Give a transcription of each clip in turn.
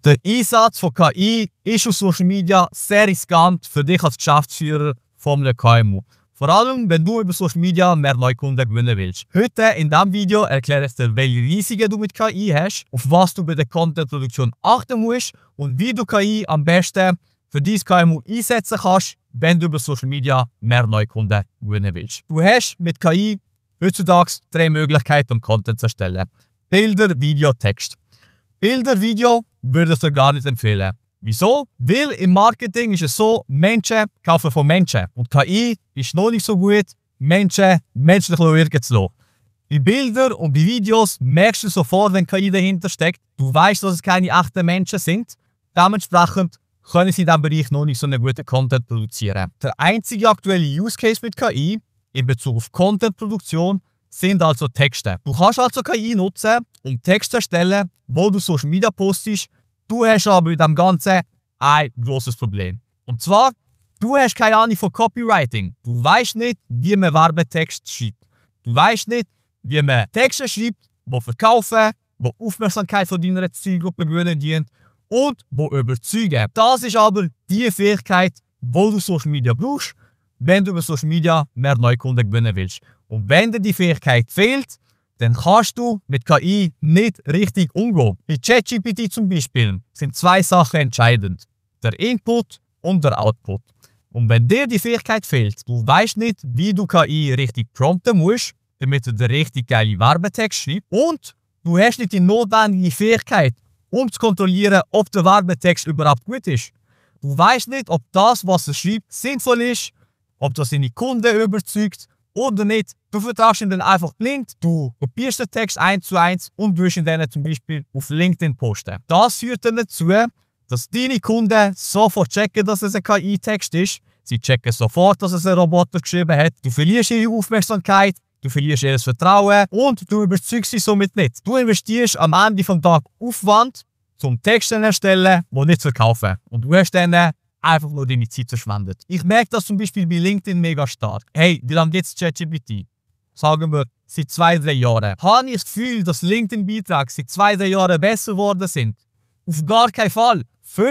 Der Einsatz von KI ist auf Social Media sehr riskant für dich als Geschäftsführer von einem KMU. Vor allem, wenn du über Social Media mehr Neukunden gewinnen willst. Heute in diesem Video erkläre ich dir, welche Risiken du mit KI hast, auf was du bei der Contentproduktion achten musst und wie du KI am besten für dein KMU einsetzen kannst, wenn du über Social Media mehr Neukunden gewinnen willst. Du hast mit KI heutzutage 3 Möglichkeiten, um Content zu erstellen. Bilder, Video, Text. Bilder, Video würde ich dir gar nicht empfehlen. Wieso? Weil im Marketing ist es so, Menschen kaufen von Menschen. Und KI ist noch nicht so gut, Menschen menschlich wirken zu lassen. Bei Bildern und bei Videos merkst du sofort, wenn KI dahinter steckt. Du weißt, dass es keine echten Menschen sind. Dementsprechend können sie in diesem Bereich noch nicht so einen guten Content produzieren. Der einzige aktuelle Use Case mit KI in Bezug auf Contentproduktion sind also Texte. Du kannst also KI nutzen, um Texte zu erstellen, wo du Social Media postest. Du hast aber mit dem Ganzen ein grosses Problem. Und zwar, du hast keine Ahnung von Copywriting. Du weißt nicht, wie man Werbetext schreibt. Du weißt nicht, wie man Texte schreibt, die verkaufen, die Aufmerksamkeit von deiner Zielgruppe gewinnen dienen und die überzeugen. Das ist aber die Fähigkeit, die du Social Media brauchst, wenn du über Social Media mehr Neukunden gewinnen willst. Und wenn dir die Fähigkeit fehlt, dann kannst du mit KI nicht richtig umgehen. Bei ChatGPT zum Beispiel sind 2 Sachen entscheidend. Der Input und der Output. Und wenn dir die Fähigkeit fehlt, du weißt nicht, wie du KI richtig prompten musst, damit du den richtig geilen Werbetext schreibst, und du hast nicht die notwendige Fähigkeit, um zu kontrollieren, ob der Werbetext überhaupt gut ist. Du weißt nicht, ob das, was er schreibt, sinnvoll ist, ob das deine Kunden überzeugt oder nicht. Du vertraust ihn dann einfach blind, du kopierst den Text 1:1 und wirst ihn dann zum Beispiel auf LinkedIn posten. Das führt dann dazu, dass deine Kunden sofort checken, dass es ein KI-Text ist. Sie checken sofort, dass es ein Roboter geschrieben hat. Du verlierst ihre Aufmerksamkeit, du verlierst ihr Vertrauen und du überzeugst sie somit nicht. Du investierst am Ende des Tages Aufwand, zum Text zu erstellen, die nicht verkaufen. Und du hast dann einfach nur deine Zeit verschwendet. Ich merke das zum Beispiel bei LinkedIn mega stark. Hey, wie lange gibt es ChatGPT? Sagen wir, seit 2-3 Jahren. Habe ich das Gefühl, dass LinkedIn-Beiträge seit 2-3 Jahren besser geworden sind? Auf gar keinen Fall.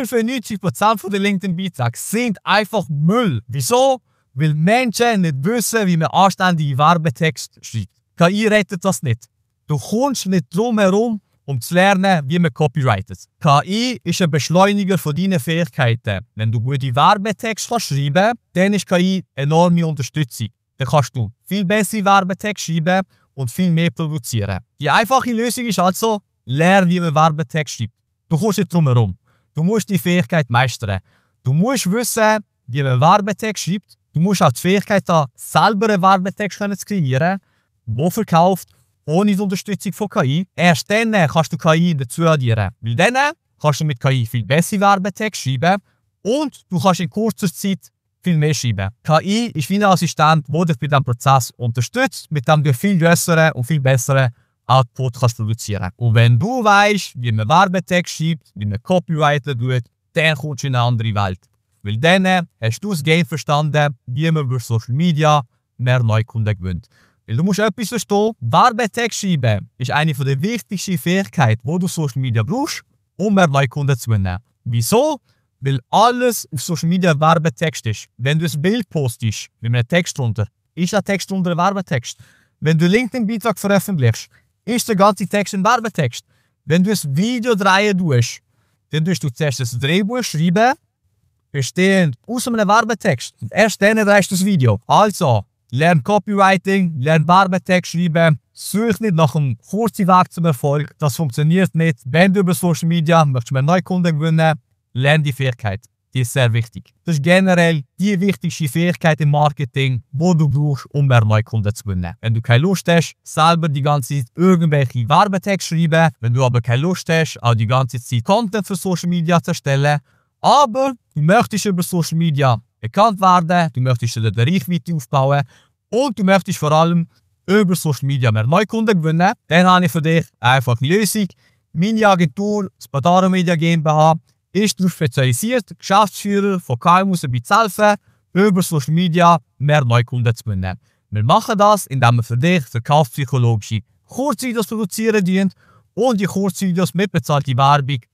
95% der LinkedIn-Beiträge sind einfach Müll. Wieso? Weil Menschen nicht wissen, wie man anständige Werbetext schreibt. KI rettet das nicht. Du kommst nicht drum herum, um zu lernen, wie man copyrightet. KI ist ein Beschleuniger von deinen Fähigkeiten. Wenn du gute Werbetexte schreiben kannst, dann ist KI enorme Unterstützung. Dann kannst du viel bessere Werbetexte schreiben und viel mehr produzieren. Die einfache Lösung ist also, lerne, wie man Werbetext schreibt. Du kommst nicht drum herum. Du musst die Fähigkeit meistern. Du musst wissen, wie man Werbetext schreibt. Du musst auch die Fähigkeit haben, selber einen Werbetext zu kreieren, der verkauft, ohne die Unterstützung von KI. Erst dann kannst du KI dazu addieren. Weil dann kannst du mit KI viel bessere Werbetexte schreiben und du kannst in kurzer Zeit viel mehr schreiben. KI ist wie ein Assistent, der dich bei diesem Prozess unterstützt, mit dem du viel grösseren und viel besseren Output kannst produzieren. Und wenn du weißt, wie man Werbetext schreibt, wie man Copywriter tut, dann kommst du in eine andere Welt. Weil dann hast du das Game verstanden, wie man über Social Media mehr Neukunden gewinnt. Weil du musst etwas verstehen, Werbetext schreiben ist eine der wichtigsten Fähigkeiten, die du Social Media brauchst, um mehr Neukunden zu gewinnen. Wieso? Weil alles auf Social Media Werbetext ist. Wenn du ein Bild postest, mit einem Text drunter, ist der Text drunter ein Werbetext. Wenn du einen LinkedIn-Beitrag veröffentlichst, ist der ganze Text ein Werbetext. Wenn du ein Video drehen tust, dann tust du zuerst ein Drehbuch schreiben, bestehend aus einem Werbetext. Und erst dann drehst du das Video. Also, lern Copywriting, lern Werbetext schreiben, such nicht nach einem kurzen Weg zum Erfolg. Das funktioniert nicht. Wenn du über Social Media möchtest mehr Neukunden gewinnen, lern die Fähigkeit. Die ist sehr wichtig. Das ist generell die wichtigste Fähigkeit im Marketing, die du brauchst, um mehr Neukunden zu gewinnen. Wenn du keine Lust hast, selber die ganze Zeit irgendwelche Werbetexte schreiben, wenn du aber keine Lust hast, auch die ganze Zeit Content für Social Media zu erstellen, aber du möchtest über Social Media bekannt werden, du möchtest eine Reichweite aufbauen und du möchtest vor allem über Social Media mehr Neukunden gewinnen, dann habe ich für dich einfach eine Lösung. Meine Agentur, Spadaro Media GmbH, ist darauf spezialisiert, Geschäftsführer von KMUs dabei zu helfen, über Social Media mehr Neukunden zu gewinnen. Wir machen das, indem wir für dich verkaufspsychologische Kurzvideos produzieren und die Kurzvideos mit bezahlter Werbung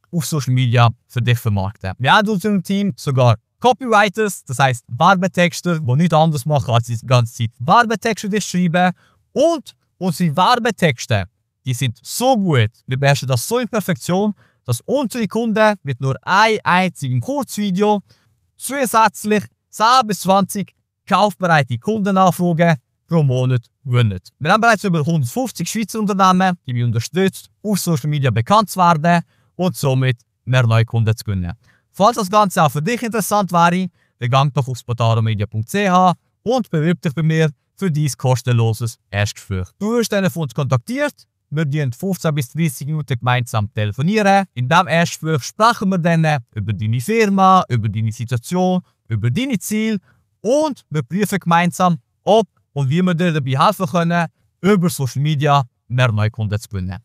auf Social Media für dich vermarkten. Wir haben in unserem Team sogar Copywriters, das heisst Werbetexter, die nichts anderes machen, als die ganze Zeit Werbetexte dir schreiben. Und unsere Werbetexte, die sind so gut, wir beherrschen das so in Perfektion, dass unsere Kunden mit nur einem einzigen Kurzvideo zusätzlich 10 bis 20 kaufbereite Kundenanfragen pro Monat gewinnen. Wir haben bereits über 150 Schweizer Unternehmen, die wir unterstützen, auf Social Media bekannt zu werden und somit mehr neue Kunden zu gewinnen. Falls das Ganze auch für dich interessant wäre, dann geh doch auf spotaromedia.ch und bewirb dich bei mir für dein kostenloses Erstgespräch. Du wirst dann von uns kontaktiert, wir werden 15 bis 30 Minuten gemeinsam telefonieren. In diesem Erstgespräch sprechen wir dann über deine Firma, über deine Situation, über deine Ziele und wir prüfen gemeinsam, ob und wie wir dir dabei helfen können, über Social Media mehr neue Kunden zu gewinnen.